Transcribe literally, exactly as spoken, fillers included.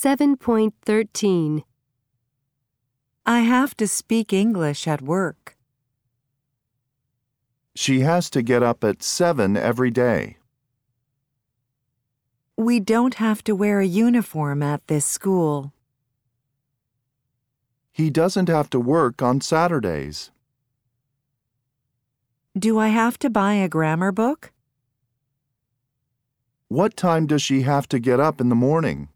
seven point thirteen. I have to speak English at work. She has to get up at seven every day. We don't have to wear a uniform at this school. He doesn't have to work on Saturdays. Do I have to buy a grammar book? What time does she have to get up in the morning?